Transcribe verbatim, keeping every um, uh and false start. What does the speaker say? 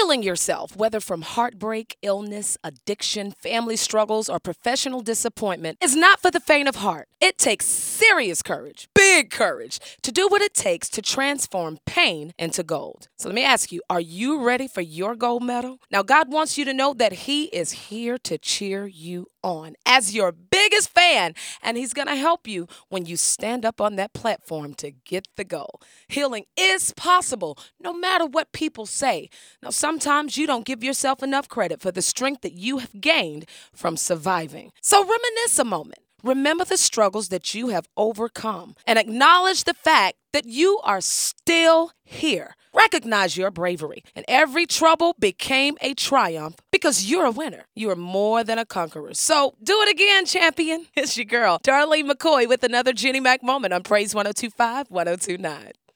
Healing yourself, whether from heartbreak, illness, addiction, family struggles, or professional disappointment, is not for the faint of heart. It takes serious courage, big courage, to do what it takes to transform pain into gold. So let me ask you, are you ready for your gold medal? Now, God wants you to know that He is here to cheer you on as your biggest fan, and He's going to help you when you stand up on that platform to get the goal. Healing is possible, no matter what people say. Now, sometimes you don't give yourself enough credit for the strength that you have gained from surviving. So reminisce a moment. Remember the struggles that you have overcome and acknowledge the fact that you are still here. Recognize your bravery, and every trouble became a triumph because you're a winner. You are more than a conqueror. So do it again, champion. It's your girl, Darlene McCoy, with another Jenny Mac moment on Praise one oh two point five, one oh two point nine.